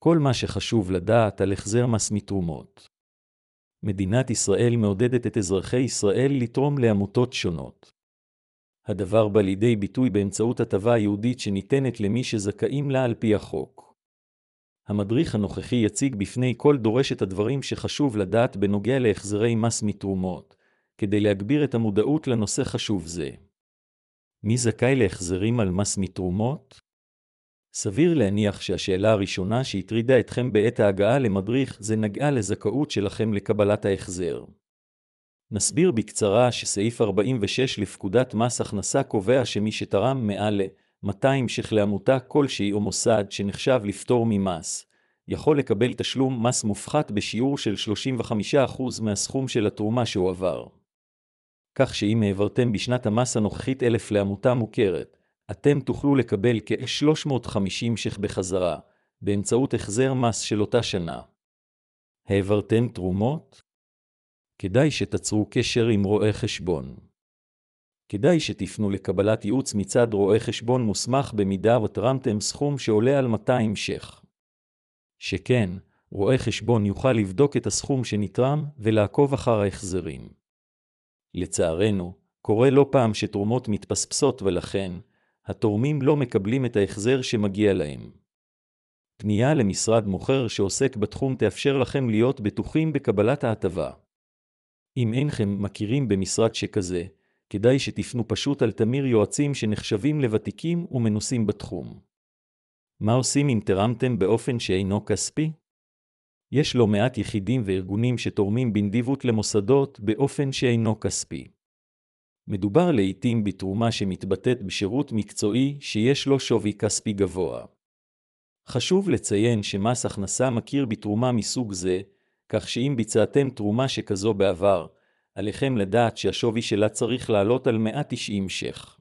כל מה שחשוב לדעת על החזר מס מתרומות. מדינת ישראל מעודדת את אזרחי ישראל לתרום לעמותות שונות. הדבר בא לידי ביטוי באמצעות הטבה ייעודית שניתנת למי שזכאים לה על פי החוק. המדריך הנוכחי יציג בפני כל דורש את הדברים שחשוב לדעת בנוגע להחזרי מס מתרומות, כדי להגביר את המודעות לנושא חשוב זה. מי זכאי להחזרים על מס מתרומות? סביר להניח שהשאלה הראשונה שהטרידה אתכם בעת ההגעה למדריך זה נגעה לזכאות שלכם לקבלת ההחזר. נסביר בקצרה שסעיף 46 לפקודת מס הכנסה קובע שמי שתרם מעל 200 ש"ח לעמותה כלשהי או מוסד שנחשב לפטור ממס, יכול לקבל תשלום מס מופחת בשיעור של 35% מהסכום של התרומה שהועבר. כך שאם העברתם בשנת המס הנוכחית 1,000 לעמותה מוכרת, אתם תוכלו לקבל כ-350 ש"ח בחזרה, באמצעות החזר מס של אותה שנה. העברתם תרומות? כדאי שתצרו קשר עם רואה חשבון. כדאי שתפנו לקבלת ייעוץ מצד רואה חשבון מוסמך במידה ותרמתם סכום שעולה על 200 ש"ח. שכן, רואה חשבון יוכל לבדוק את הסכום שנתרם ולעקוב אחר ההחזרים. לצערנו, קורה לא פעם שתרומות מתפספסות ולכן, התורמים לא מקבלים את ההחזר שמגיע להם. פנייה למשרד מוכר שעוסק בתחום תאפשר לכם להיות בטוחים בקבלת ההטבה. אם אינכם מכירים במשרד שכזה, כדאי שתפנו פשוט על תמיר יועצים שנחשבים לוותיקים ומנוסים בתחום. מה עושים אם תרמתם באופן שאינו כספי? יש לא מעט יחידים וארגונים שתורמים בנדיבות למוסדות באופן שאינו כספי. מדובר לעתים בתרומה שמתבטאת בשירות מקצועי שיש לו שווי כספי גבוה. חשוב לציין שמס הכנסה מכיר בתרומה מסוג זה, כך שאם ביצעתם תרומה שכזו בעבר, עליכם לדעת שהשווי שלה צריך לעלות על 190 ש"ח.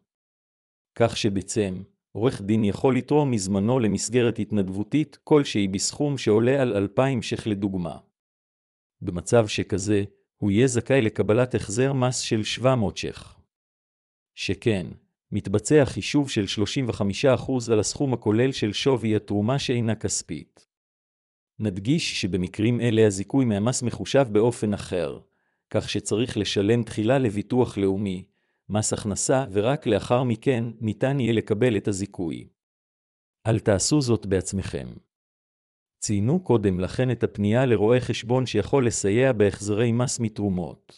כך שבעצם, עורך דין יכול לתרום מזמנו למסגרת התנדבותית כלשהי בסכום שעולה על 2,000 ש"ח לדוגמה. במצב שכזה, הוא יהיה זכאי לקבלת החזר מס של 700 ש"ח. שכן, מתבצע חישוב של 35% על הסכום הכולל של שווי התרומה שאינה כספית. נדגיש שבמקרים אלה הזיכוי מהמס מחושב באופן אחר, כך שצריך לשלם תחילה לביטוח לאומי, מס הכנסה ורק לאחר מכן ניתן יהיה לקבל את הזיכוי. אל תעשו זאת בעצמכם. ציינו קודם לכן את הפנייה לרואה חשבון שיכול לסייע בהחזרי מס מתרומות.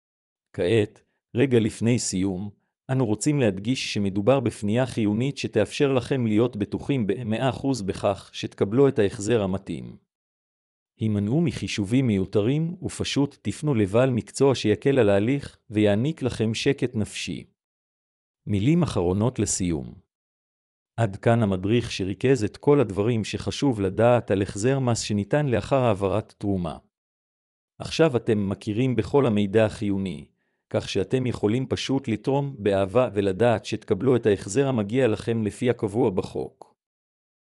כעת, רגע לפני סיום, אנו רוצים להדגיש שמדובר בפנייה חיונית שתאפשר לכם להיות בטוחים ב-100% בכך שתקבלו את ההחזר המתאים. הימנעו מחישובים מיותרים ופשוט תפנו לבעל מקצוע שיקל על ההליך ויעניק לכם שקט נפשי. מילים אחרונות לסיום. עד כאן המדריך שריכז את כל הדברים שחשוב לדעת על החזר מס שניתן לאחר העברת תרומה. עכשיו אתם מכירים בכל המידע החיוני, כך שאתם יכולים פשוט לתרום באהבה ולדעת שתקבלו את ההחזר המגיע לכם לפי הקבוע בחוק.